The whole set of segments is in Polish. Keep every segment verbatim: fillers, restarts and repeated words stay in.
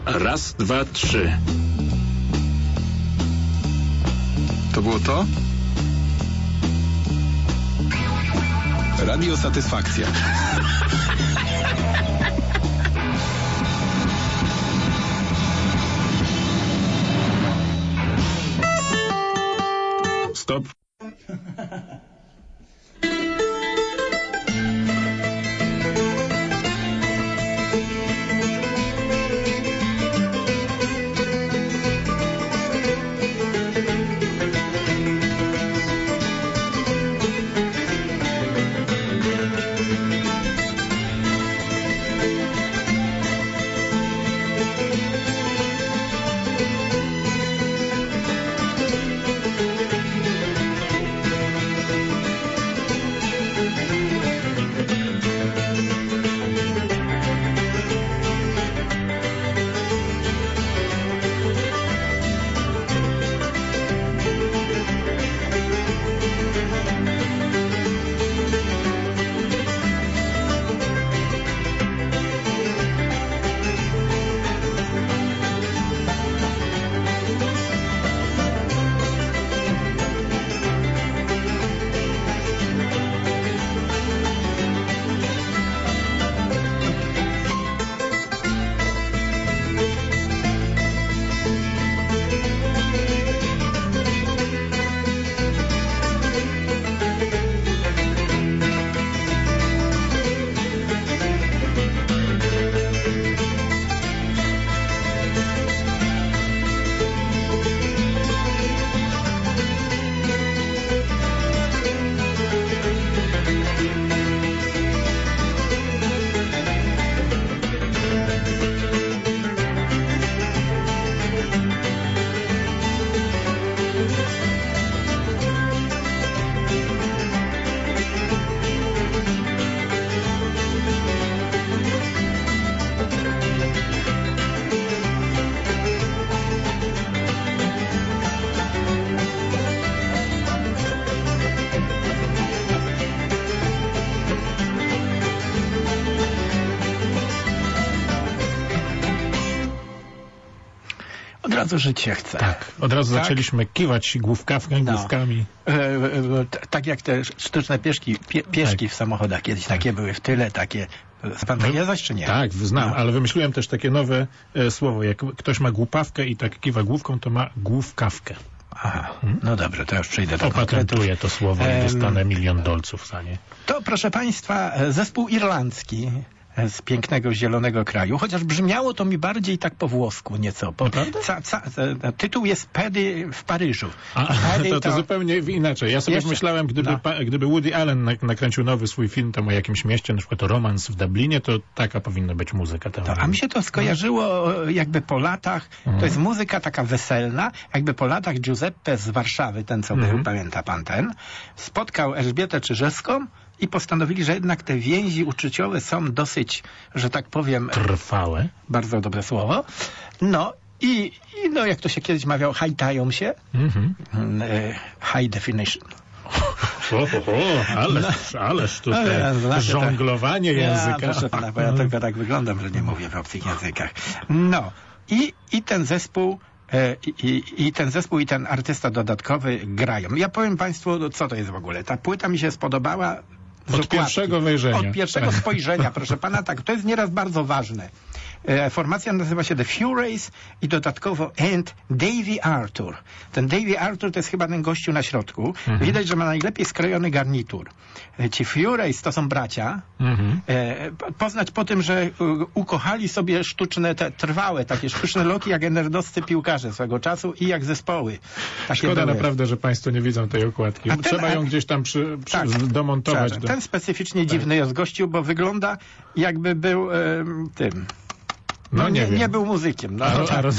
Raz, dwa, trzy. To było to? Radio Satysfakcja. Stop. Od razu żyć się chce. Tak, od razu tak? zaczęliśmy kiwać główkawkami, no. główkami. E, e, e, tak jak te sztuczne pieszki, pie, pieszki tak. w samochodach kiedyś tak. takie były w tyle, takie... Pan takie coś, czy nie? Tak, znam, no. ale wymyśliłem też takie nowe e, słowo. Jak ktoś ma głupawkę i tak kiwa główką, to ma główkawkę. Aha, hmm? no dobrze, to już przejdę do Opatentuję to słowo i dostanę milion dolców za nie. To, proszę Państwa, zespół irlandzki z pięknego, zielonego kraju, chociaż brzmiało to mi bardziej tak po włosku nieco. Po, ca, ca, tytuł jest Pedy w Paryżu. A, Pedy to, to, to zupełnie inaczej. Ja sobie Jeszcze? myślałem, gdyby, no. pa, gdyby Woody Allen nakręcił nowy swój film tam o jakimś mieście, na przykład o Romans w Dublinie, to taka powinna być muzyka. Tam to, a mi się to skojarzyło jakby po latach, mhm. to jest muzyka taka weselna, jakby po latach Giuseppe z Warszawy, ten co mhm. był, pamięta pan ten, spotkał Elżbietę Czyżewską i postanowili, że jednak te więzi uczuciowe są dosyć, że tak powiem... Trwałe. Bardzo dobre słowo. No i, i no jak to się kiedyś mawiało, hajtają się. Mhm. High definition. O, o, o, ależ, ależ tutaj no, żonglowanie tak. języka. Ja, proszę pana, bo ja tylko tak wyglądam, że nie mówię w obcych językach. No i, i ten zespół I, i, I ten zespół i ten artysta dodatkowy grają. Ja powiem Państwu, co to jest w ogóle. Ta płyta mi się spodobała z Od okładki. pierwszego wejrzenia. Od pierwszego spojrzenia, proszę pana, tak. To jest nieraz bardzo ważne. E, formacja nazywa się The Fureys i dodatkowo And Davy Arthur. Ten Davy Arthur to jest chyba ten gościu na środku. Mhm. Widać, że ma najlepiej skrojony garnitur. E, ci Fureys to są bracia. Mhm. E, poznać po tym, że u, ukochali sobie sztuczne, te trwałe, takie sztuczne loki jak nerdowscy piłkarze swego czasu i jak zespoły. Takie Szkoda były. naprawdę, że Państwo nie widzą tej okładki. Ten, Trzeba ją gdzieś tam przy, przy, tak, domontować. Do... Ten specyficznie dziwny jest gościu, bo wygląda jakby był e, tym... No, no nie, nie, nie był muzykiem. No, a, a, roz...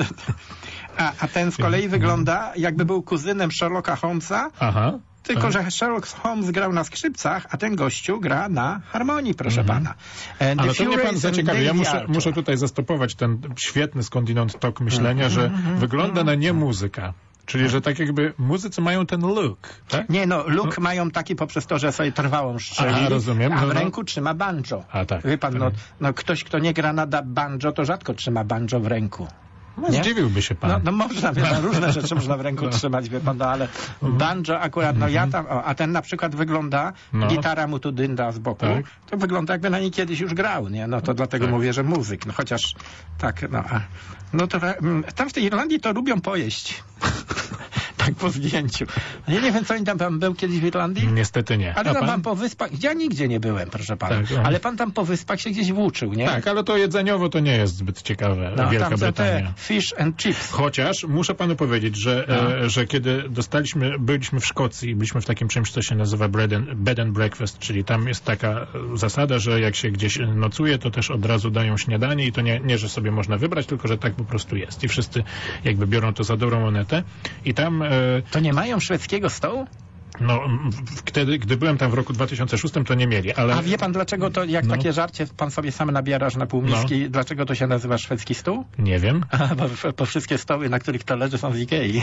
a, a ten z kolei wygląda jakby był kuzynem Sherlocka Holmesa. Aha. Tylko, że Sherlock Holmes grał na skrzypcach, a ten gościu gra na harmonii, proszę mm. pana. And Ale to mnie pan zaciekawi. Ja muszę, muszę tutaj zastopować ten świetny skądinąd tok myślenia, mm. że mm. wygląda mm. na nie muzyka. Czyli, że tak jakby muzycy mają ten look, tak? Nie, no, look no. mają taki poprzez to, że sobie trwałą strzeli, a, rozumiem. a w no, no. ręku trzyma banjo. A, tak. Wie pan, no, no, ktoś, kto nie gra na banjo, to rzadko trzyma banjo w ręku. No, zdziwiłby się pan. No, no można, wie pan, różne rzeczy można w ręku no. trzymać, wie pan, no ale banjo akurat, no ja tam, o, a ten na przykład wygląda, no. gitara mu tu dynda z boku, tak. to wygląda jakby na niej kiedyś już grał, nie? No to dlatego tak. mówię, że muzyk, no chociaż tak, no a, no to tam w tej Irlandii to lubią pojeść. Tak po zdjęciu. Ja nie wiem, co oni tam, pan był kiedyś w Irlandii? Niestety nie. Ale tam pan po wyspach, ja nigdzie nie byłem, proszę pana. Tak, no. Ale pan tam po wyspach się gdzieś włóczył, nie? Tak, ale to jedzeniowo to nie jest zbyt ciekawe. No, Wielka tam Brytania. Te fish and chips. Chociaż muszę panu powiedzieć, że, no. e, że kiedy dostaliśmy, byliśmy w Szkocji i byliśmy w takim czymś, co się nazywa bread and, bed and breakfast, czyli tam jest taka zasada, że jak się gdzieś nocuje, to też od razu dają śniadanie i to nie, nie że sobie można wybrać, tylko że tak po prostu jest. I wszyscy jakby biorą to za dobrą monetę. I tam... E, to nie mają szwedzkiego stołu? No, wtedy, gdy byłem tam w roku dwa tysiące szóstym, to nie mieli, ale... A wie pan, dlaczego to, jak no. takie żarcie pan sobie sam nabierasz na półmiski, no. dlaczego to się nazywa szwedzki stół? Nie wiem. A, bo, bo wszystkie stoły, na których to leży, są z Ikei.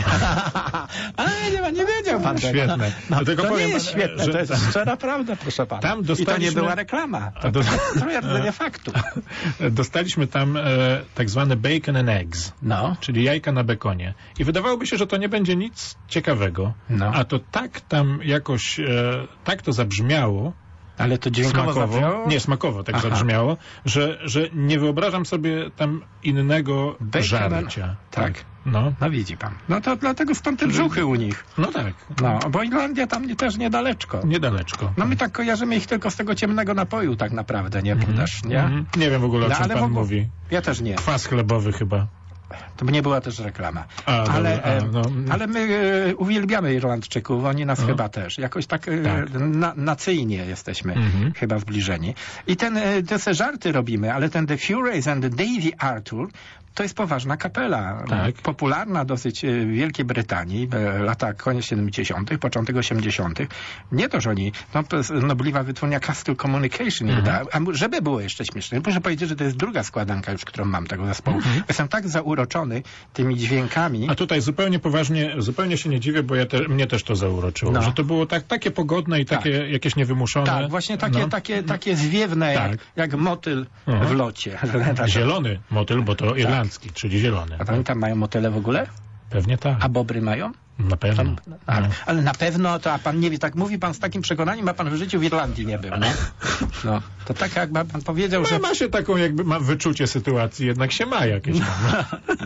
Ale nie, nie wiedział pan tego. Świetne. No, no, tylko to powiem, nie jest świetne, że... to jest szczera prawda, proszę pana. Tam dostaliśmy... I to nie była reklama. To, do... to twierdzenie faktu. Dostaliśmy tam e, tak zwane bacon and eggs, no. czyli jajka na bekonie. I wydawałoby się, że to nie będzie nic ciekawego, no. a to tak tam jakoś, e, tak to zabrzmiało, ale to dźwiękowo smakowo, nie, smakowo tak Aha. zabrzmiało, że, że nie wyobrażam sobie tam innego Bacon, żarcia. Tak. tak. No. no widzi pan. No to dlatego stąd te brzuchy u nich. No tak. No, bo Irlandia tam też niedaleczko. Niedaleczko. No my tak kojarzymy ich tylko z tego ciemnego napoju tak naprawdę, nie? Mm-hmm. Też, nie? Mm-hmm. Nie wiem w ogóle, o no, czym pan ogóle... mówi. Ja też nie. Kwas chlebowy chyba. To nie była też reklama. A, ale, dobra, a, no. ale my e, uwielbiamy Irlandczyków, oni nas a. chyba też. Jakoś tak, e, tak. Na, nacyjnie jesteśmy mhm. chyba zbliżeni. I ten, e, te se żarty robimy, ale ten The Fureys and Davy Arthur to jest poważna kapela. Tak. Popularna dosyć w Wielkiej Brytanii, lata koniec siedemdziesiątych, początek osiemdziesiątych. Nie to, że oni, no to jest nobliwa wytwórnia Castle Communication. Mhm. A żeby było jeszcze śmieszne, muszę powiedzieć, że to jest druga składanka już, którą mam tego zespołu. Mhm. Jestem tak zauroczony tymi dźwiękami. A tutaj zupełnie poważnie, zupełnie się nie dziwię, bo ja te, mnie też to zauroczyło, no. że to było tak, takie pogodne i takie tak. jakieś niewymuszone. Tak, właśnie takie, no. takie, takie zwiewne, tak. jak, jak motyl mhm. w locie. Zielony motyl, bo to Irlandia. Czyli zielony. A oni tam mają motyle w ogóle? Pewnie tak. A bobry mają? Na pewno. Tam, ale, ale na pewno, to a pan nie wie, tak mówi pan z takim przekonaniem, a pan w życiu w Irlandii nie był, no? No, to tak jakby pan powiedział, no, że... Ma się taką jakby, ma wyczucie sytuacji, jednak się ma jakieś tam.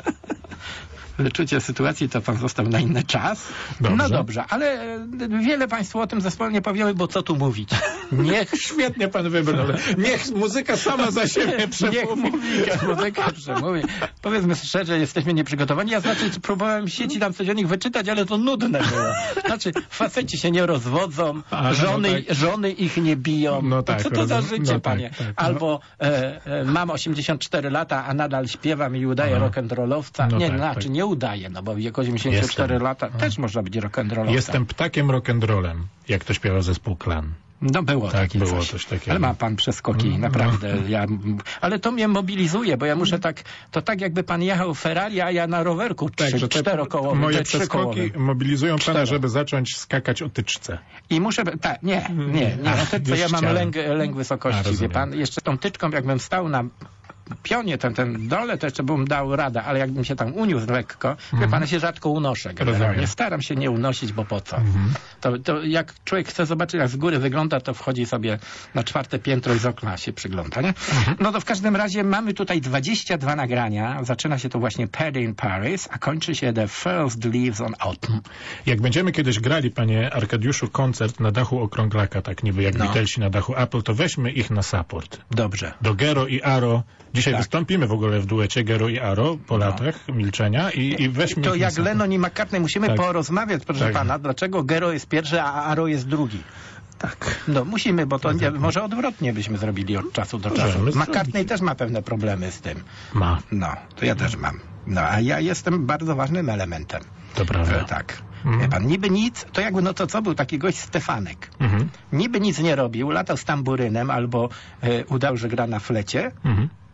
Wyczucie sytuacji to pan został na inny czas. Dobrze. No dobrze, ale wiele państwu o tym zespole nie powiemy, bo co tu mówić? Niech świetnie pan wybrał. Niech muzyka sama za siebie przemówi. Niech muzyka, muzyka przemówi. Powiedzmy szczerze, jesteśmy nieprzygotowani. Ja znaczy próbowałem w sieci tam coś o nich wyczytać, ale to nudne było. Znaczy faceci się nie rozwodzą, A, żony, no tak. żony ich nie biją. No tak, co to rozumiem. za życie, no panie? Tak, tak, Albo e, e, mam osiemdziesiąt cztery lata, a nadal śpiewam i udaję rock'n'rollowca. No nie, tak, znaczy tak. nie udaje, no bo w wieku osiemdziesiąt cztery Jestem. lata też można być rock'n'rollowcem. Jestem ptakiem rock'n'rollem, jak to śpiewa zespół Klan. No było tak, takie było coś. coś takiego. Ale ma pan przeskoki, no, naprawdę. No. Ja, ale to mnie mobilizuje, bo ja muszę tak, to tak jakby pan jechał Ferrari, a ja na rowerku tak, trzy, że te, czterokołowym. Moje przeskoki mobilizują Cztero. pana, żeby zacząć skakać o tyczce. I muszę, tak, nie, nie, nie. nie. O tyczce ja mam lęk, lęk wysokości, a, wie pan. Jeszcze tą tyczką, jakbym stał na pionie, ten, ten dole, to jeszcze bym dał radę, ale jakbym się tam uniósł lekko, mm. wie pan, się rzadko unoszę generalnie. Rozumiem. Staram się nie unosić, bo po co? Mm. To, to jak człowiek chce zobaczyć, jak z góry wygląda, to wchodzi sobie na czwarte piętro i z okna się przygląda, nie? Mm. No to w każdym razie mamy tutaj dwadzieścia dwa nagrania. Zaczyna się to właśnie Paddy in Paris, a kończy się The First Leaves on Autumn. Jak będziemy kiedyś grali, panie Arkadiuszu, koncert na dachu Okrąglaka, tak niby jak no. Beatlesi na dachu Apple, to weźmy ich na support. Dobrze. Do Gero i Aro. Dzisiaj tak. wystąpimy w ogóle w duecie Gero i Aro po no. latach milczenia i, i weźmy To ich jak Lennon i McCartney musimy tak. porozmawiać, proszę tak. pana, dlaczego Gero jest pierwszy, a Aro jest drugi. Tak. No musimy, bo to nie, może odwrotnie byśmy zrobili od czasu do czasu. McCartney też ma pewne problemy z tym. Ma. No, to ja też mam. No, a ja jestem bardzo ważnym elementem. To prawda. E, tak. Mhm. Wie pan, niby nic, to jakby, no to co, był taki gość Stefanek. Mhm. Niby nic nie robił, latał z tamburynem albo e, udał, że gra na flecie. Mhm.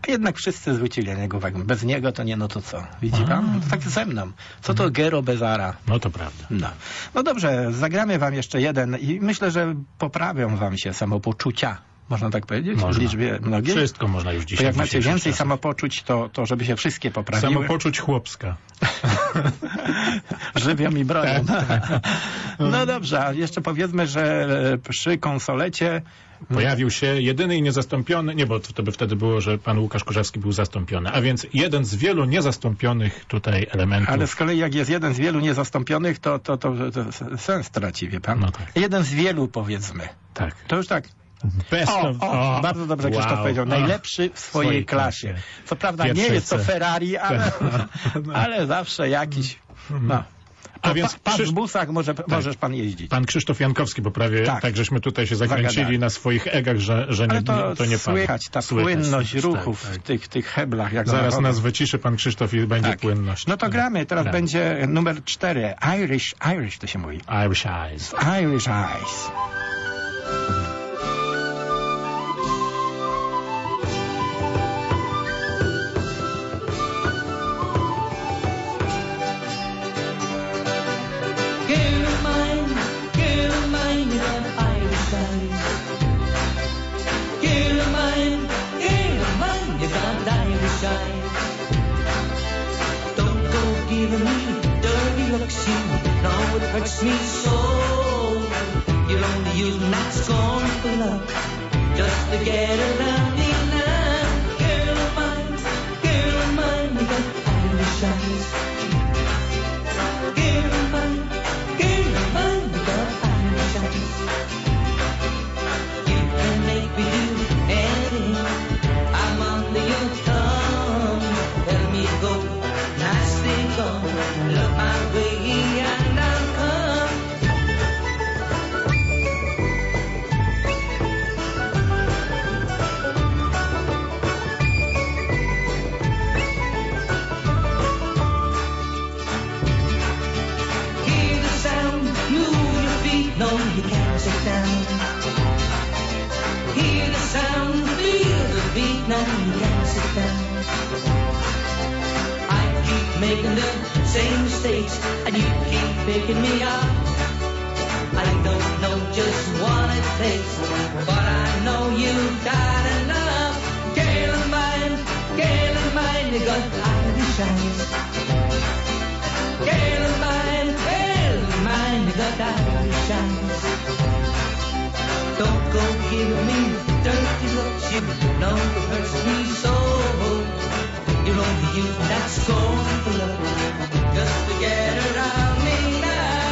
A jednak wszyscy zwrócili na niego uwagę. Bez niego to nie, no to co? Widzi pan? No to tak ze mną. Co to Gero bez Ara? No to prawda. No. no dobrze, zagramy wam jeszcze jeden i myślę, że poprawią wam się samopoczucia. Można tak powiedzieć? Można. W liczbie mnogiej? Wszystko można już dzisiaj. To jak macie więcej czasach. samopoczuć, to, to żeby się wszystkie poprawiły. Samopoczuć chłopska. Żywią i bronią. No dobrze, a jeszcze powiedzmy, że przy konsolecie pojawił się jedyny i niezastąpiony, nie, bo to by wtedy było, że pan Łukasz Kurzawski był zastąpiony, a więc jeden z wielu niezastąpionych tutaj elementów. Ale z kolei jak jest jeden z wielu niezastąpionych, to, to, to, to sens traci, wie pan. No tak. Jeden z wielu, powiedzmy. Tak. To już tak. Best O, of, o, o, bardzo dobrze wow. Krzysztof powiedział. Najlepszy w swojej, swojej klasie. klasie. Co prawda nie Pierwszej jest to C. Ferrari, ale, ale zawsze jakiś... No. A A więc pa, Krzysz... w busach może, możesz pan jeździć. Pan Krzysztof Jankowski, bo prawie tak, Tak. żeśmy tutaj się zakręcili Zagadali. na swoich egach, że, że nie, Ale to, to nie pan. słychać, ta Słychać, płynność słychać, ruchów tak, tak. w tych, tych heblach. Jak Zaraz one nas robią. wyciszy pan Krzysztof i będzie Tak. płynność. No to gramy. Teraz Gramy. będzie numer cztery. Irish, Irish to się mówi. Irish Eyes. Irish Eyes. Don't go giving me dirty looks, you know it hurts me so. You're only using that scornful love just to get around me now. Girl of mine, girl of mine, you got Irish eyes. Girl of mine, girl of mine, you got Irish eyes. You can make me do anything. I'm under your tongue. Let me go, nicely gone. Look my way and I'll come. Hear the sound, move your feet, no you can't sit down. Hear the sound, feel the beat, no you can't sit down. I keep making the same mistakes and you keep picking me up. I don't know just what it takes, but I know you've got enough. Girl of mine, girl of mine, you got Irish eyes. Girl of mine, girl of mine, you got Irish eyes. Don't go giving me dirty looks, you know it hurts me so. You're only using that scornful love just to get around me now.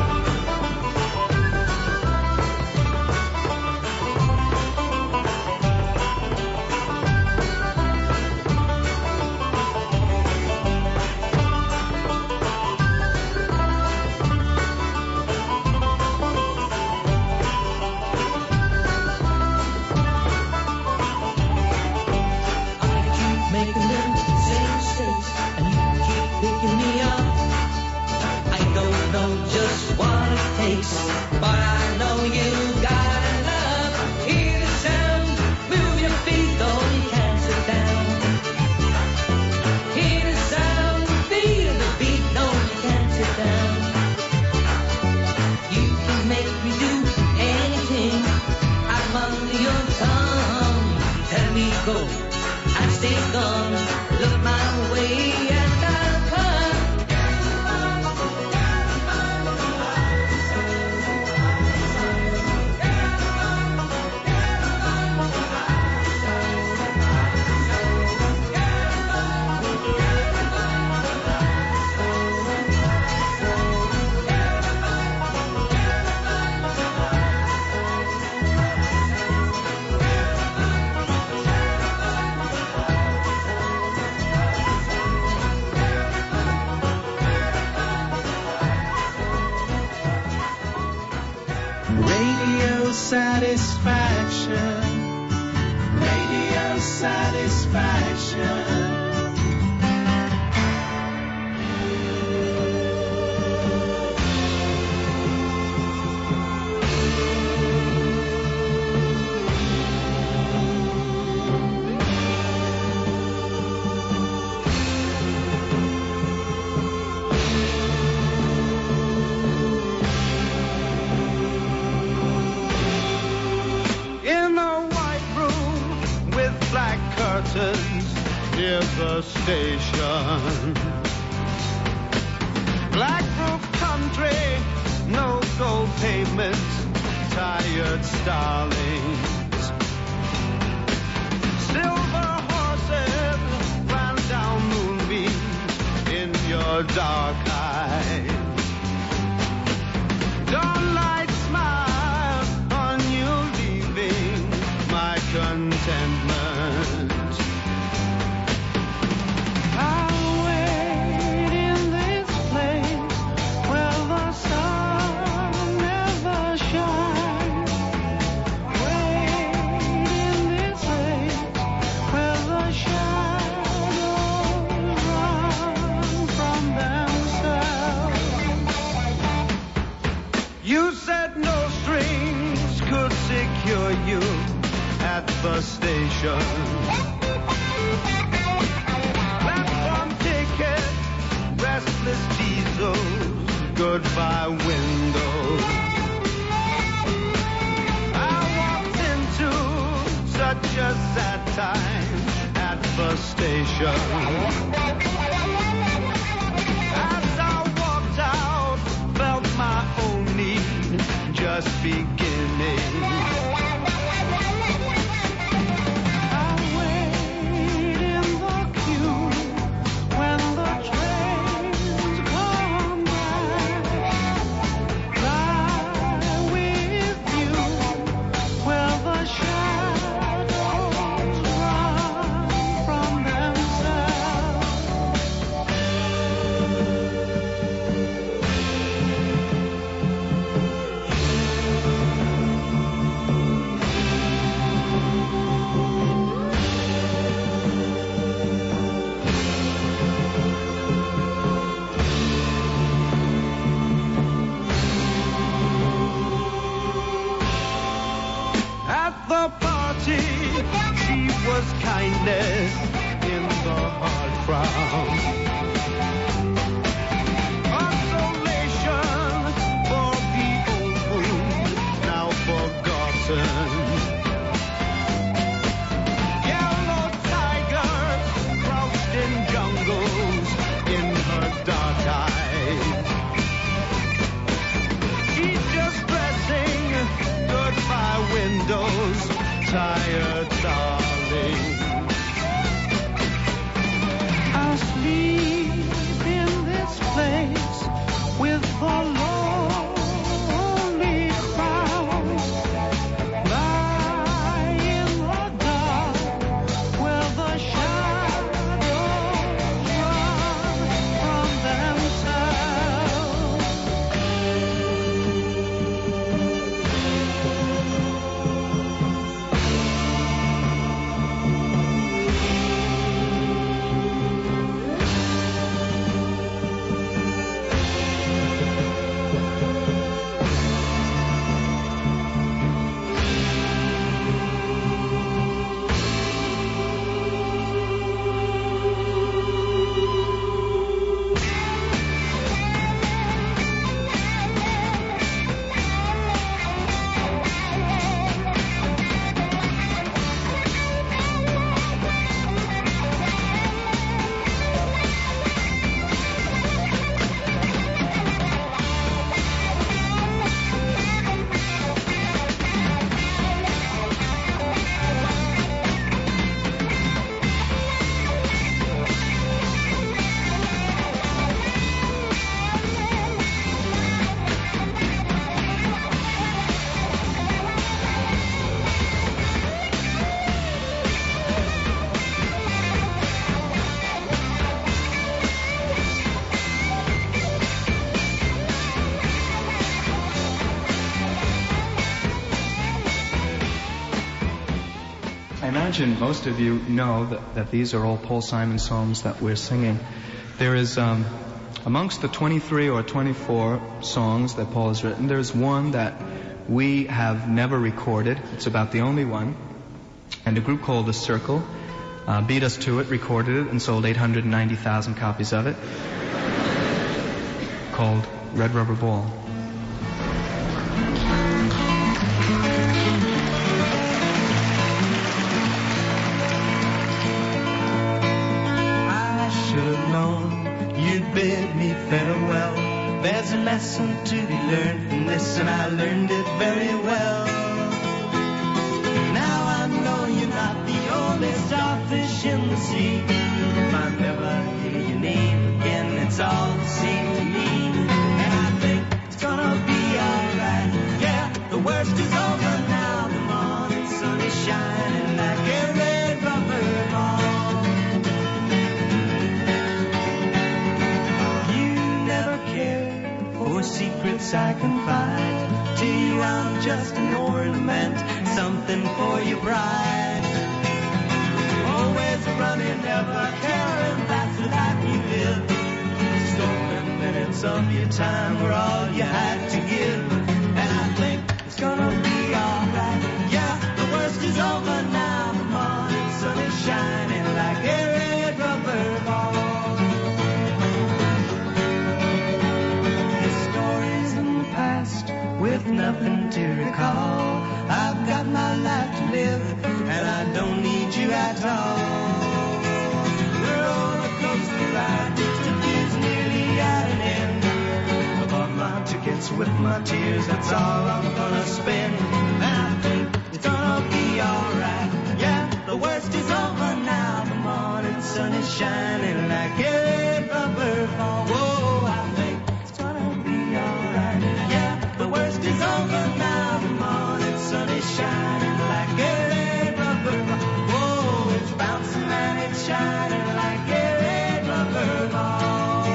I keep making the same mistakes and you keep picking me up. I don't know just what it takes, but I know you got enough. Hear the sound, move your feet, though you can't sit down. Hear the sound, feel the beat, no you can't sit down. You can make me do anything. I'm under your tongue. Tell me go, I stay gone. Look my way and I'll come. Radio satisfaction. Radio satisfaction. apartments near the station. Black roof country, no gold pavements, tired starlings. Silver horses ran down moonbeams in your dark eyes. Dawnlight smile on you leaving my contentment. I'll wait in this place where the sun never shines. Wait in this place where the shadows run from themselves. You said no strings could secure you at the station. Platform ticket, restless diesels, goodbye windows. I walked into such a sad time at the station. As I walked out, felt my own need just beginning. I wait in the queue when the trains come by. Fly with you where the shadows run from themselves. At the party, she was kindness in the hard crowd. Consolation for the old wound, now forgotten. Yellow tigers crouched in jungles in her dark eyes. She's just dressing goodbye windows, tired darling. I'll sleep in this place with the lonely crowds. Lie in the dark where the shadows run from themselves. I imagine most of you know that, that these are all Paul Simon songs that we're singing. There is, um, amongst the twenty-three or twenty-four songs that Paul has written, there's one that we have never recorded. It's about the only one. And a group called The Circle uh, beat us to it, recorded it, and sold eight hundred ninety thousand copies of it, called Red Rubber Ball. bid me farewell. There's a lesson to be learned from this, and I learned it very well. Now I know you're not the only starfish in the sea. If I never hear your name again, it's all the same to me. And I think it's gonna be alright. Yeah, the worst is over now. The morning sun is shining like a red rubber ball. You never cared for secrets I confide. To you I'm just an ornament, something for your pride. Always running, never caring, that's the life you live. Stolen minutes of your time were all you had to give. And I think it's gonna be alright. Yeah, the worst is over now. The morning sun is shining like a red rubber ball. His stories in the past with nothing to recall. I've got my life to live, and I don't need you at all. The roller coaster ride just is nearly at an end. I bought my tickets with my tears, that's all I'm gonna spend. And I think it's gonna be alright. Yeah, the worst is over now. The morning sun is shining like a red rubber ball. Whoa, I think it's gonna be alright. Yeah, the worst is over now. The morning sun is shining like a red rubber ball. Whoa, it's bouncing and it's shining like a red rubber ball.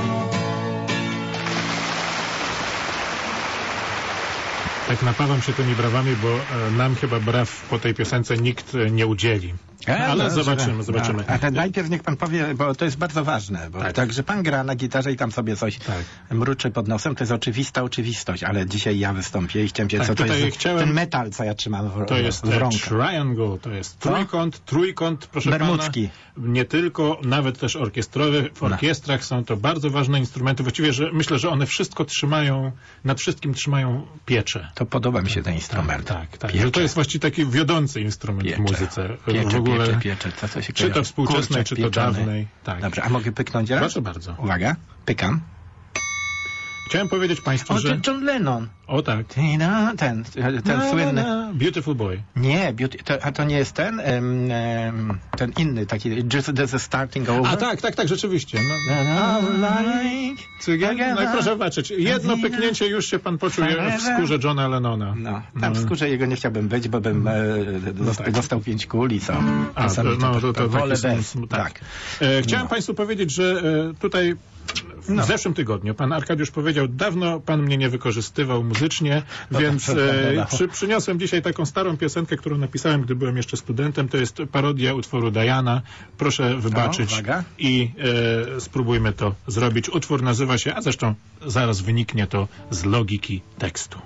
Tak napawam się tymi brawami, bo e, nam chyba braw po tej piosence nikt e, nie udzieli. Ale no, zobaczymy, że, zobaczymy. A, a ten najpierw niech pan powie, bo to jest bardzo ważne, bo Tak. tak, że pan gra na gitarze i tam sobie coś Tak. mruczy pod nosem, to jest oczywista oczywistość, ale dzisiaj ja wystąpię i chciałem cię, Tak, co to tutaj jest chciałem- ten metal, co ja trzymam w, To jest w e, rąkach. triangle, to jest Co? trójkąt, trójkąt, proszę Bermudzki. pana. Nie tylko, nawet też orkiestrowy. W orkiestrach są to bardzo ważne instrumenty. Właściwie, że myślę, że one wszystko trzymają, nad wszystkim trzymają pieczę. To podoba mi się ten instrument. Tak, tak. Piecze. Że to jest właściwie taki wiodący instrument Piecze. w muzyce. Piecze, w ogóle, piecze, piecze. Co, co się czy to kojarzy? współczesnej, Kurczak czy to pieczony. dawnej. Tak. Dobrze, a mogę pyknąć raz? Proszę bardzo. Uwaga, pykam. Chciałem powiedzieć państwu, O, że... to John Lennon. O tak. Tina, Ten, ten Na, słynny. na, na. Beautiful Boy. Nie, beauty, to, a to nie jest ten? Em, em, ten inny, taki Just as a Starting Over? A tak, tak, tak, rzeczywiście. No. Na, na, like Cygan? No i proszę patrzeć, jedno pyknięcie już się pan poczuje w skórze Johna Lennona. No, tam w skórze jego nie chciałbym być, bo bym e, dost, tak. dostał pięć kul i co? A, Czasami no, to, to wolę taki bez. sm- Tak. E, chciałem No. państwu powiedzieć, że e, tutaj w No. zeszłym tygodniu pan Arkadiusz powiedział, dawno pan mnie nie wykorzystywał muzycznie, No więc to prawda. e, przy, przyniosłem dzisiaj taką starą piosenkę, którą napisałem, gdy byłem jeszcze studentem. To jest parodia utworu Diana. Proszę wybaczyć uwaga. i e, spróbujmy to zrobić. Utwór nazywa się, a zresztą zaraz wyniknie to z logiki tekstu.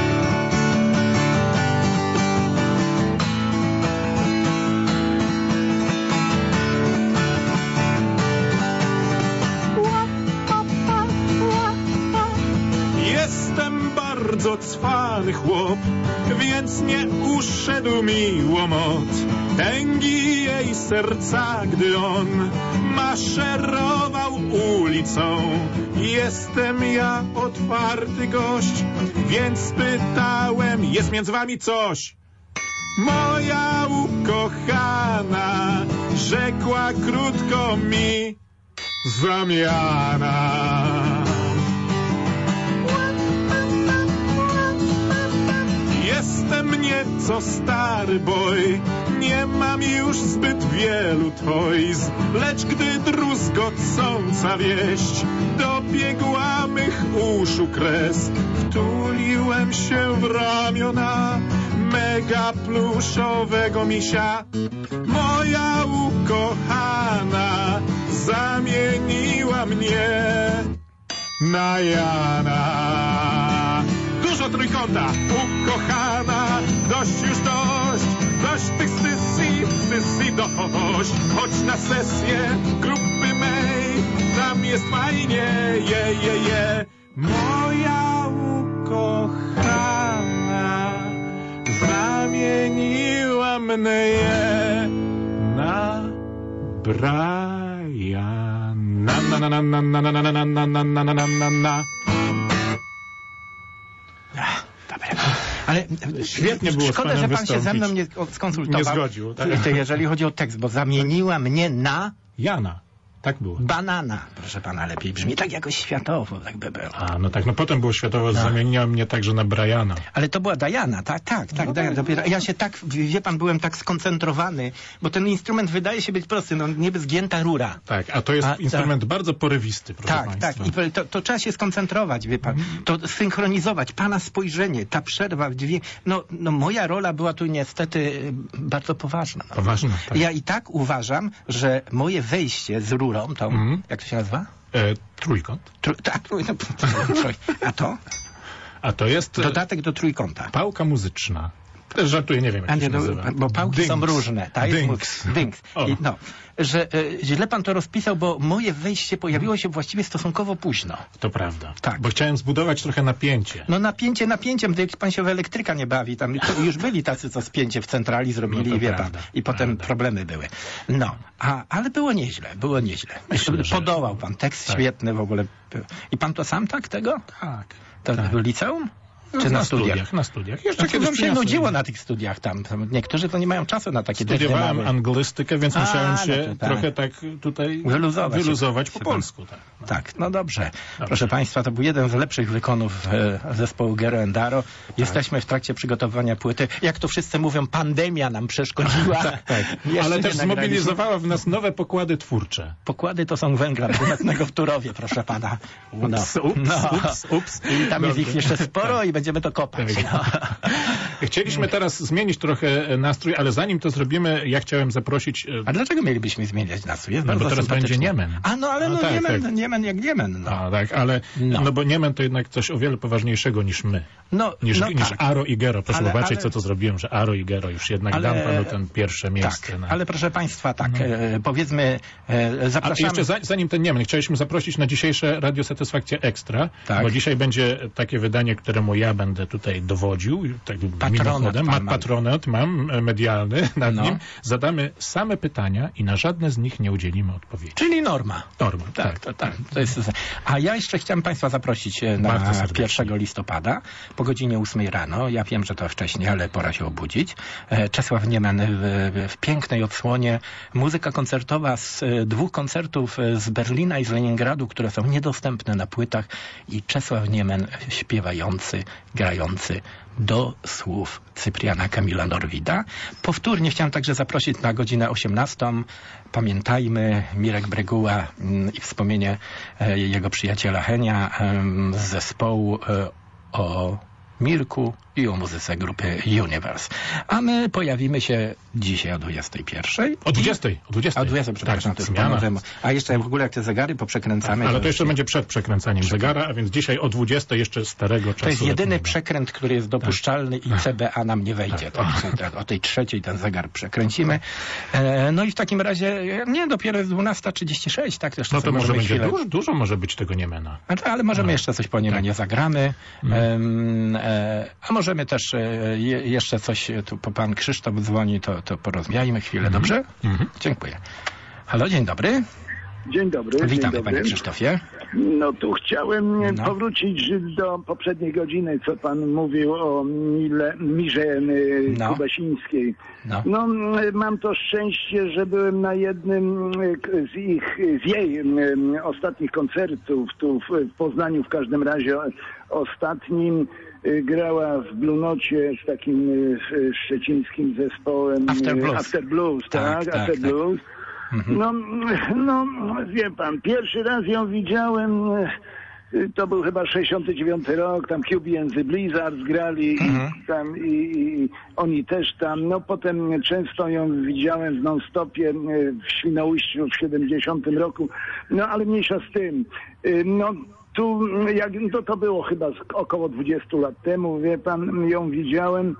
Jestem bardzo cwany chłop, więc nie uszedł mi łomot tęgi jej serca, gdy on maszerował ulicą. Jestem ja otwarty gość, więc spytałem, jest między wami coś? Moja ukochana rzekła krótko mi, zamiana. Jestem nieco stary boj, nie mam już zbyt wielu toys, lecz gdy druzgocąca wieść dobiegła mych uszu kres, wtuliłem się w ramiona mega pluszowego misia. Moja ukochana zamieniła mnie na Jana. Dużo trójkąta, ukochana, dość już dość, dość tych stysji, stysji dość. Chodź na sesję grupy mej, tam jest fajnie, je, je, je. Moja ukochana zamieniła mnie na Briana. na na na na na na na na na na na na na na. Dobra. Ale Świetnie było z szkoda, panem że pan się ze mną nie wystąpić. skonsultował. Nie zgodził, tak? To jeżeli chodzi o tekst, bo zamieniła mnie na Jana. Tak było. banana. Proszę pana, lepiej brzmi tak jakoś światowo, tak by było. A, no tak, no potem było światowo, no. Zamieniła mnie także na Briana. Ale to była Diana, tak, tak, tak. No Diana, tak. dopiero, ja się tak, wie pan, byłem tak skoncentrowany, bo ten instrument wydaje się być prosty, no niby zgięta rura. Tak, a to jest A, instrument tak. bardzo porywisty, proszę Tak, państwa. tak. I to, to trzeba się skoncentrować, wie pan. To synchronizować. Pana spojrzenie, ta przerwa w dźwięk. No, no moja rola była tu niestety bardzo poważna. No. Poważna, tak. Ja i tak uważam, że moje wejście z rurą, tą, Mhm. jak to się nazywa? E, trójkąt. Tru, ta, tru, no, a to? A to jest e, Dodatek do trójkąta. pałka muzyczna. Też żartuję, nie wiem jak A to się nie, no, nazywa. bo pałki Dynks. są różne. Ta jest Dynks. mu- Dynks. O. I, no, że e, źle pan to rozpisał, bo moje wejście pojawiło się właściwie stosunkowo późno. To prawda. Tak. Bo chciałem zbudować trochę napięcie. No napięcie napięciem, to jak pan się w elektryka nie bawi, tam to już byli tacy, co spięcie w centrali zrobili, No to wie prawda, pan. I potem prawda. problemy były. No, a, ale było nieźle, było nieźle. Myślę, że- Podołał pan, tekst Tak. świetny w ogóle. I pan to sam tak tego? Tak. To tak. w liceum? No, Czy na, studiach? Na studiach. Jeszcze Znaczy, kiedyś wam się przyniosłem. nudziło na tych studiach tam. tam. Niektórzy to nie mają czasu na takie Studiowałem mały. anglistykę, więc A, musiałem no się to tak. trochę tak tutaj Wyluzować się. wyluzować po Się polsku. Tak. No. Tak, no dobrze. Proszę państwa, to był jeden z lepszych wykonów e, zespołu Gero Endaro. Jesteśmy w trakcie przygotowywania płyty. Jak to wszyscy mówią, pandemia nam przeszkodziła. Tak, tak. Jeszcze Ale nie też nagraliśmy. zmobilizowała w nas nowe pokłady twórcze. Pokłady to są węgla brunatnego w Turowie, proszę pana. No. Ups, ups, No. ups, ups. I tam jest Dobrze. ich jeszcze sporo i będziemy to kopać. Tak. No. Chcieliśmy teraz zmienić trochę nastrój, ale zanim to zrobimy, ja chciałem zaprosić... e, A dlaczego mielibyśmy zmieniać nastrój? Jest No, bardzo bo teraz sympatyczny. będzie Niemen. A no ale No no, tak, Niemen, tak. Niemen jak Niemen. No, A, tak, ale No. no. bo Niemen to jednak coś o wiele poważniejszego niż my. no, Niż, no niż tak. Aro i Gero. Proszę Ale- zobaczyć, ale- co to zrobiłem, że Aro i Gero już jednak Ale- dam panu ten pierwsze miejsce. Tak, na... ale proszę państwa, tak, No. e, powiedzmy, e, A zapraszamy... jeszcze za, zanim ten Niemen, chcieliśmy zaprosić na dzisiejsze Radio Satysfakcja Ekstra, Tak. bo dzisiaj będzie takie wydanie, któremu ja będę tutaj dowodził, tak mimochodem, pan ma, ma. patronat mam e, medialny nad No. nim. Zadamy same pytania i na żadne z nich nie udzielimy odpowiedzi. Czyli norma. Norma, Tak, to, tak. To jest... A ja jeszcze chciałem państwa zaprosić e, Bardzo na serdecznie. pierwszego listopada po godzinie ósmej rano. Ja wiem, że to wcześniej, ale pora się obudzić. E, Czesław Niemen w, w pięknej odsłonie. Muzyka koncertowa z e, dwóch koncertów e, z Berlina i z Leningradu, które są niedostępne na płytach i Czesław Niemen śpiewający, grający do słów Cypriana Kamila Norwida. Powtórnie chciałem także zaprosić na godzinę osiemnastą. Pamiętajmy Mirek Breguła mm, i wspomnienie e, jego przyjaciela Henia em, z zespołu e, o Mirku i o muzyce grupy Universe. A my pojawimy się dzisiaj o dwudziestej pierwszej. O dwudziestej. O dwudziestej. A o dwudziestej, przepraszam, Tak, to już zmiana. pomożemy. A jeszcze w ogóle jak te zegary poprzekręcamy. Ale to już jeszcze się- będzie przed przekręcaniem zegara, a więc dzisiaj o dwudziestej jeszcze starego czasu. To jest jedyny letniego. przekręt, który jest dopuszczalny i C B A nam nie wejdzie. Tak. Tak, tak, o tej trzeciej ten zegar przekręcimy. E, no i w takim razie, e, nie, dopiero jest dwunasta trzydzieści sześć, tak? To jeszcze No to sobie może możemy będzie chwilę- dużo, dużo może być tego Niemena. Ale, ale możemy No. jeszcze coś po nim nie zagramy. Em, e, a możemy też e, je, jeszcze coś, e, tu po pan Krzysztof dzwoni, to, to porozmawiajmy chwilę, dobrze? Mhm. Dziękuję. Halo, dzień dobry. Dzień dobry. Witamy dzień dobry. panie Krzysztofie. No tu chciałem e, No. powrócić do poprzedniej godziny, co pan mówił o Mile, Mirze e, No. Kubasińskiej. No. No, m, mam to szczęście, że byłem na jednym e, k- z ich, z jej m, ostatnich koncertów tu w, w Poznaniu, w każdym razie e, ostatnim. E, Grała w Blue Nocie z takim e, szczecińskim zespołem After e, Blues. After Blues, Tak, tak, tak, After tak. Blues. No, no, wie pan, pierwszy raz ją widziałem, e, to był chyba sześćdziesiąty dziewiąty rok, tam Q B and the Blizzards grali tam i, i oni też tam, no potem często ją widziałem w non-stopie e, w Świnoujściu w siedemdziesiątym roku, no ale mniejsza z tym, E, no tu, jak, to, to było chyba z około dwudziestu lat temu, wie pan, ją widziałem.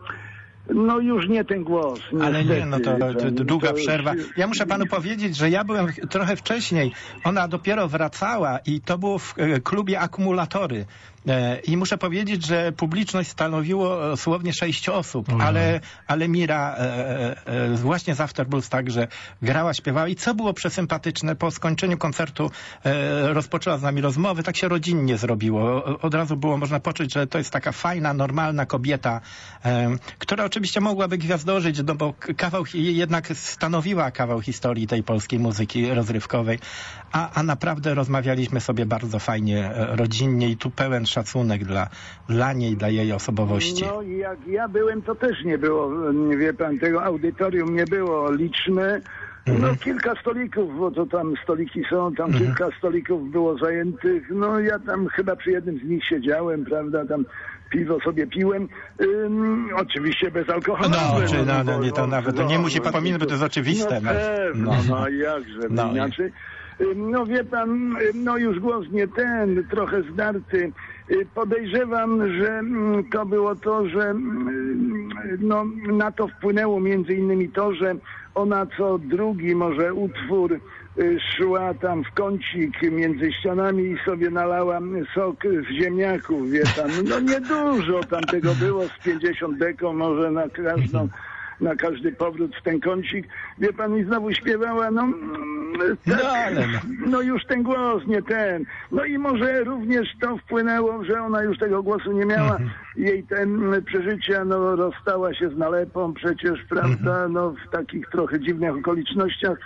No już nie ten głos. Ale nie, no to, niestety. to, to długa To już- przerwa. Ja muszę panu powiedzieć, że ja byłem trochę wcześniej. Ona dopiero wracała i to było w e, klubie Akumulatory. E, I muszę powiedzieć, że publiczność stanowiło dosłownie sześć osób, Mhm. ale, ale Mira e, e, właśnie z After Blues także grała, śpiewała i co było przesympatyczne, po skończeniu koncertu e, rozpoczęła z nami rozmowy, tak się rodzinnie zrobiło. O- Od razu było można poczuć, że to jest taka fajna, normalna kobieta, e, która oczywiście mogłaby gwiazdorzyć, no bo k- kawał hi- jednak stanowiła kawał historii tej polskiej muzyki rozrywkowej, a, a naprawdę rozmawialiśmy sobie bardzo fajnie, e, rodzinnie i tu pełen szacunek dla, dla niej, dla jej osobowości. No i jak ja byłem, to też nie było, wie pan, tego audytorium nie było liczne. No kilka stolików, bo to tam stoliki są, tam kilka stolików było zajętych. No ja tam chyba przy jednym z nich siedziałem, prawda, tam piwo sobie piłem. Ym, oczywiście bezalkoholowe. No, czy, no, bo- no, nie, to bo- nawet, to nie no, musi pan no, pominąć, bo to jest oczywiste. No pewno, No. no, no jakże, No, no, inaczej. Ym, No wie pan, ym, no już głos nie ten, trochę zdarty. Y, Podejrzewam, że mm, to było to, że mm, no, na to wpłynęło między innymi to, że ona co drugi może utwór y, szła tam w kącik między ścianami i sobie nalała sok z ziemniaków, wie pan. No niedużo tam tego było, z pięćdziesiąt deko może na każdą, na każdy powrót w ten kącik. Wie pan, i znowu śpiewała, no, mm, tak, No, ale no. no już ten głos, nie ten. No i może również to wpłynęło, że ona już tego głosu nie miała. Jej ten przeżycia, no rozstała się z nalepą przecież, prawda, no w takich trochę dziwnych okolicznościach.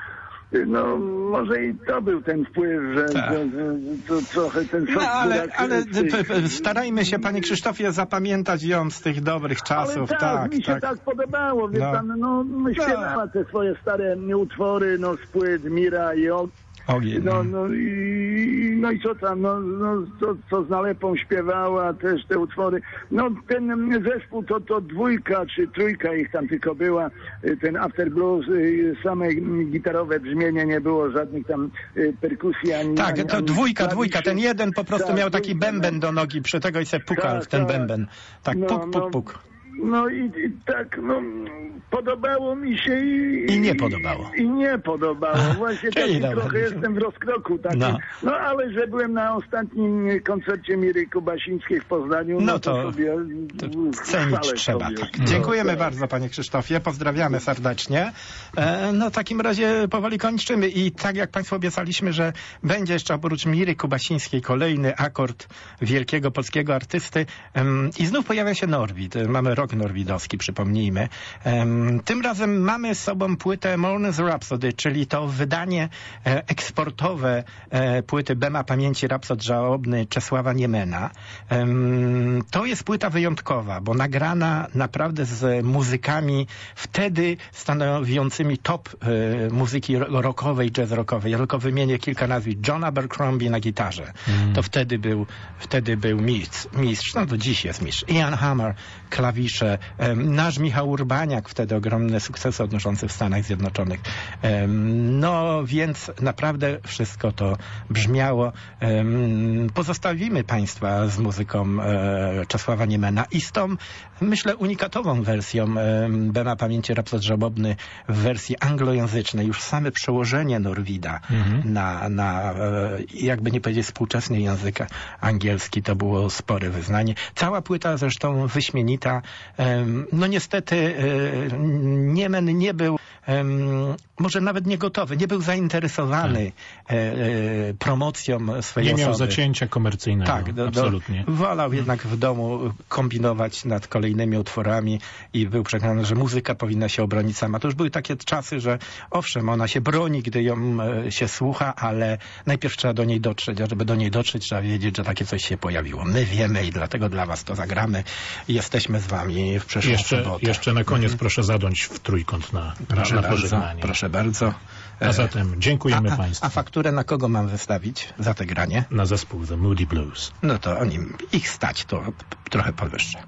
No może i to był ten wpływ, że, Tak. że, że to trochę ten sok No, ale, burak- ale tych- p- p- starajmy się, panie Krzysztofie, zapamiętać ją z tych dobrych Ale czasów. tak, Tak, mi się tak, tak. podobało, wie No. pan, no, no śpiewała te swoje stare utwory, no z płyt Mira i Og. Ogień. No, no, i, no i co tam, no, no co, co z nalepą śpiewała, też te utwory. No ten zespół to, to dwójka czy trójka ich tam tylko była, y, ten After Blues, y, same gitarowe brzmienie, nie było żadnych tam y, perkusji ani... Tak, ani, to ani dwójka, klawiszy. dwójka. Ten jeden po prostu Tak, miał taki dwójka, bęben no. do nogi, przy tego i se pukał Tak, w ten tak. bęben. Tak, No, puk, puk, no. puk. No i, i tak, no, podobało mi się i... I nie podobało. I nie podobało. Właśnie Czyli taki dobra. trochę jestem w rozkroku takim. No. No. ale że byłem na ostatnim koncercie Miry Kubasińskiej w Poznaniu, no, No to- to sobie To chwalę cenić trzeba. sobie. Tak. No, Dziękujemy tak. bardzo, panie Krzysztofie. Pozdrawiamy serdecznie. E, no w takim razie powoli kończymy i tak jak państwu obiecaliśmy, że będzie jeszcze oprócz Miry Kubasińskiej kolejny akord wielkiego polskiego artysty. Em, I znów pojawia się Norwid. Mamy rok norwidowski, przypomnijmy. Em, tym razem mamy z sobą płytę Mourner's Rhapsody, czyli to wydanie e, eksportowe e, płyty Bema Pamięci Rapsod Żałobny Czesława Niemena. Em, to jest płyta wyjątkowa, bo nagrana naprawdę z muzykami wtedy stanowiącymi top e, muzyki ro- rockowej, jazz rockowej. Ja tylko wymienię kilka nazwisk. John Abercrombie na gitarze. To wtedy był, wtedy był mistrz, mistrz, no to dziś jest mistrz. Ian Hammer, klawisze. Em, nasz Michał Urbaniak, wtedy ogromne sukcesy odnoszące w Stanach Zjednoczonych. Em, no więc naprawdę wszystko to brzmiało. Em, pozostawimy państwa z muzyką e, Czesława Niemena i z tą, myślę, unikatową wersją e, Bema Pamięci Rapsod Żałobny w wersji anglojęzycznej. Już same przełożenie Norwida na, na e, jakby nie powiedzieć współczesny język angielski, to było spore wyznanie. Cała płyta zresztą wyśmienita. Em, no niestety e, Niemen nie był em, może nawet nie gotowy, nie był zainteresowany e, e, promocją swojej Nie osoby. miał zacięcia komercyjnego. Tak, do, do, absolutnie. wolał jednak w domu kombinować nad kolejnymi utworami i był przekonany, że muzyka powinna się obronić sama. To już były takie czasy, że owszem, ona się broni, gdy ją e, się słucha, ale najpierw trzeba do niej dotrzeć, a żeby do niej dotrzeć, trzeba wiedzieć, że takie coś się pojawiło. My wiemy i dlatego dla was to zagramy. Jesteśmy z wami w przyszłą Jeszcze, sobotę. jeszcze na koniec proszę zadąć w trójkąt na, na, Proszę na bardzo, pożegnanie. proszę bardzo. A zatem dziękujemy a, a, państwu. a fakturę na kogo mam wystawić za te granie? Na zespół The Moody Blues. No to oni, ich stać to p- trochę powyższe.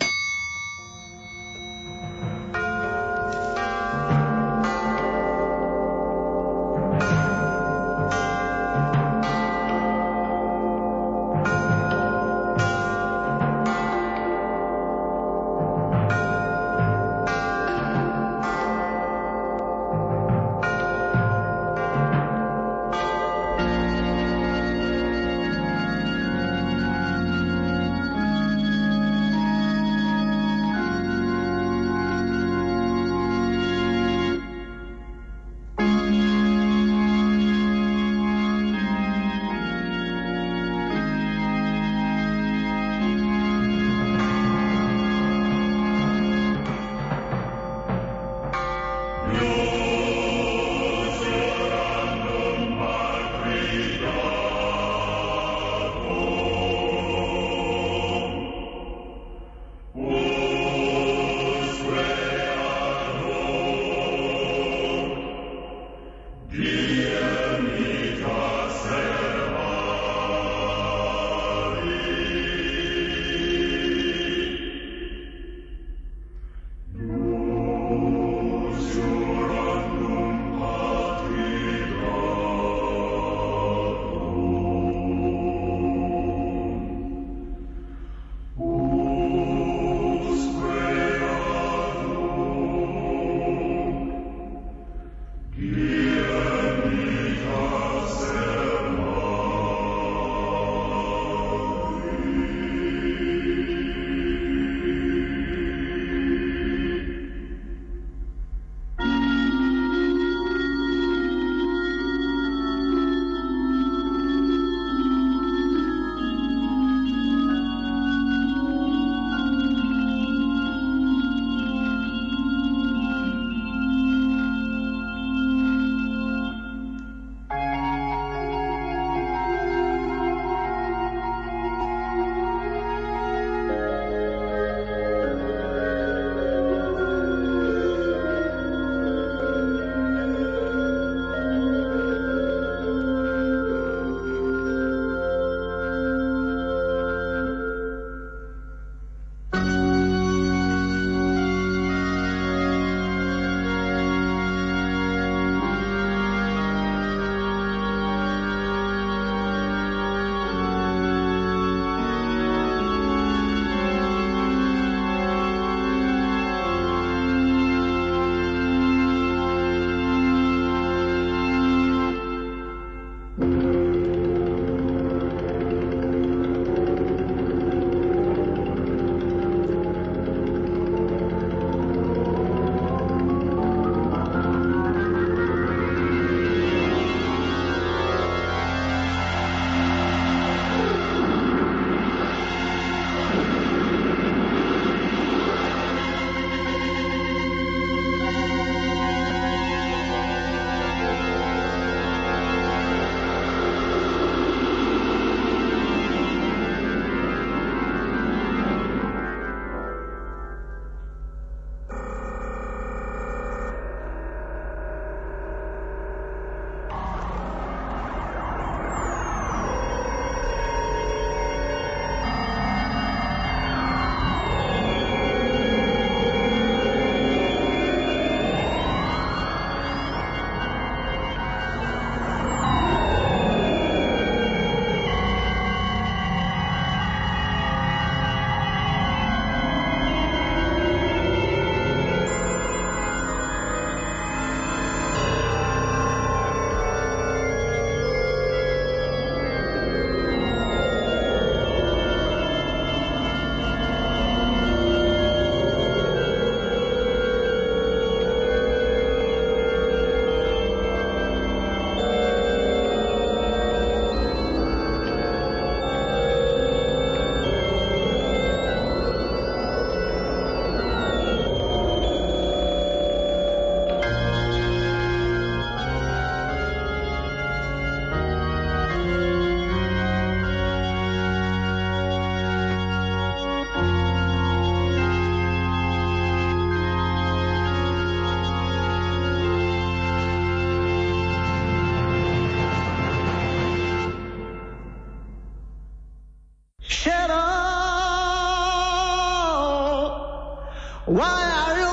Why are you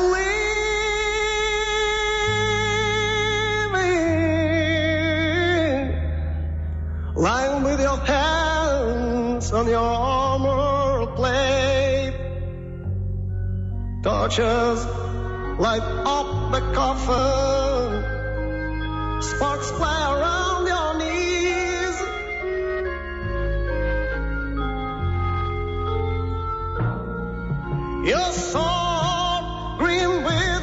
leaving? Lying with your hands on your armor plate. Torches light up the coffin. Sparks fly around your knees. Your sword green with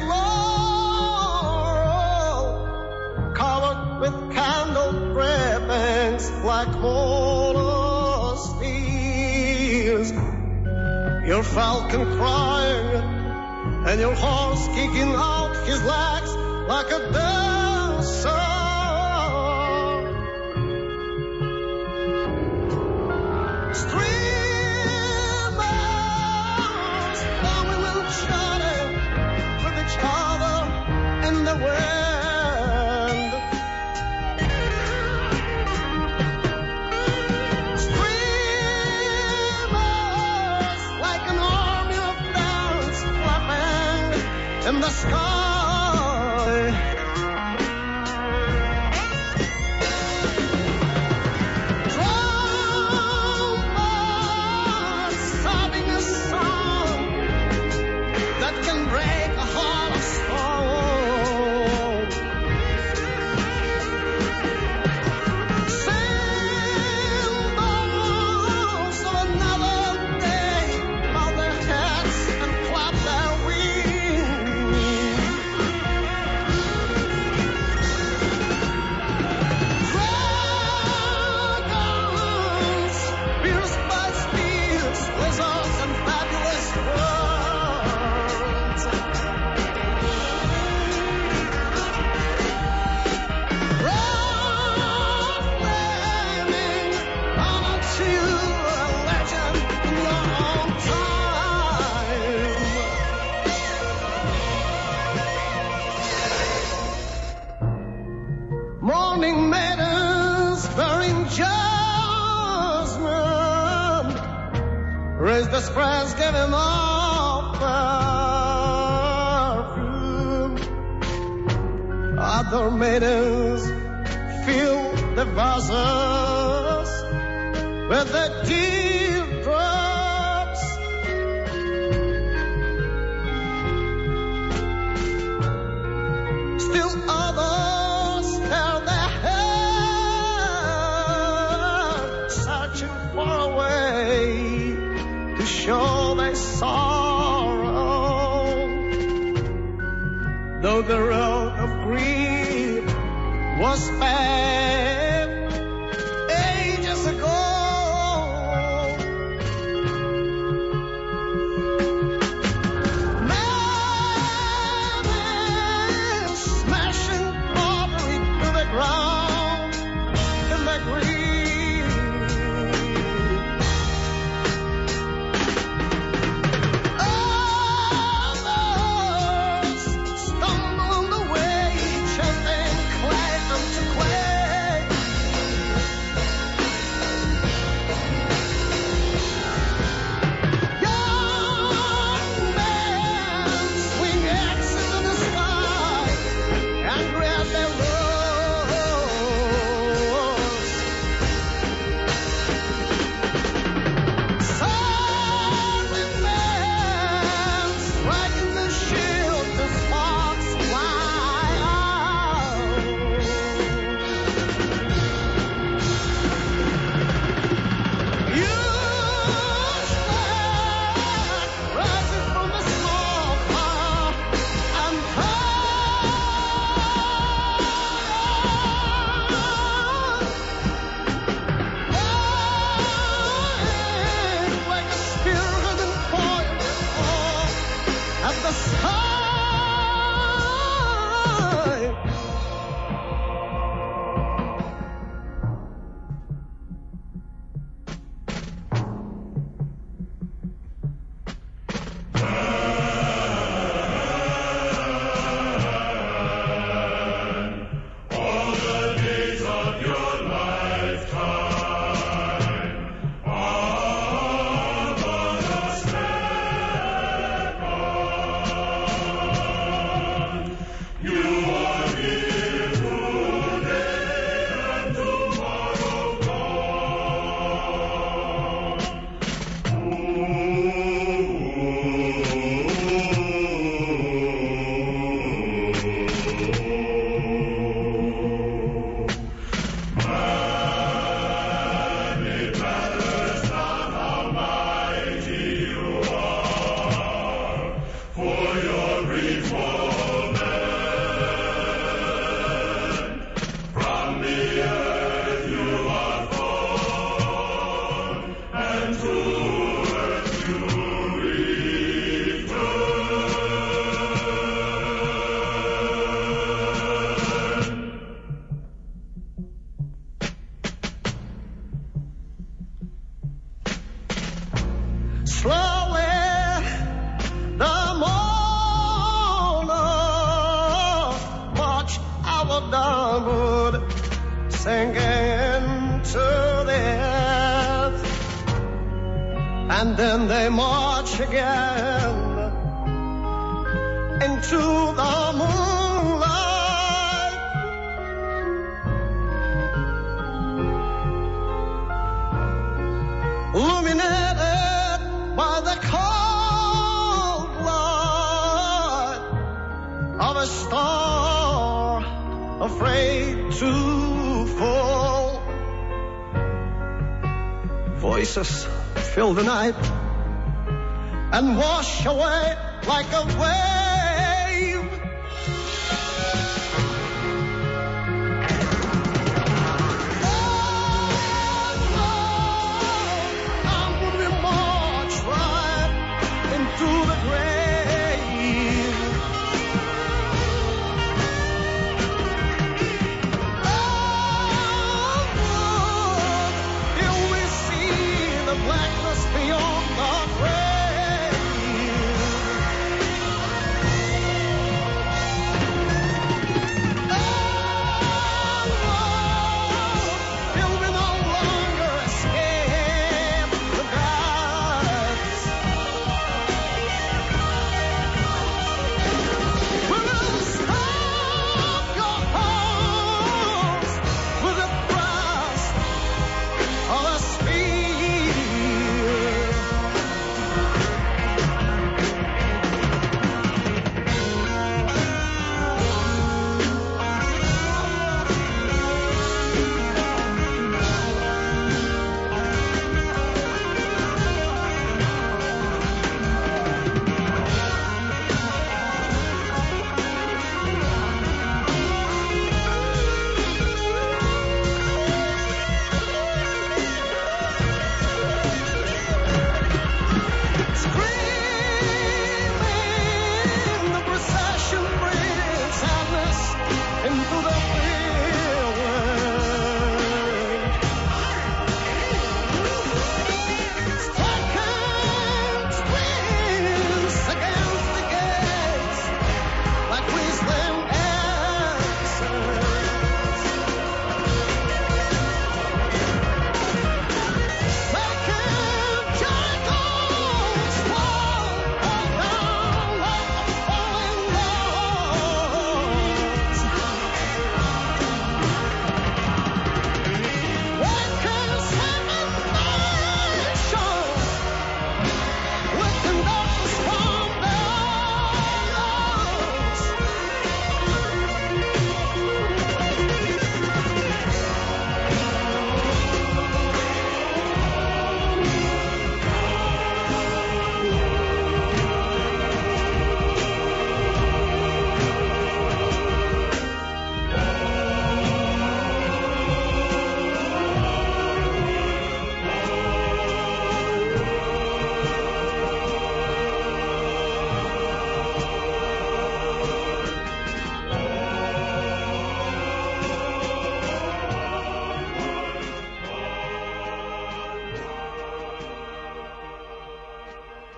laurel, covered with candle drippings like motor steers. Your falcon crying and your horse kicking out his legs like a dancer. Streamers coming and chatting with each other in the wind. Streamers like an army of dance flapping in the sky. Trumpets sobbing a song that can break a heart of stone. Symbols of another day, bow their heads and clap their wings. Dragons, pierced by spears, lizards, and fabulous words. Proclaiming honor to a legend in your own time. Morning maidens bearing jasmine, raise the sprays giving off perfume. Other maidens fill the vases with the teardrops. Still others tear their hair, searching for a way to show their sorrow. Though the road of grief was paved ages ago. Man is smashing pottery to the ground in the green. Others stumble on the way, chanting clay unto clay. Singing to the earth, and then they march again into the moonlight, illuminated by the cold light of a star afraid to fall. Voices fill the night and wash away like a wave.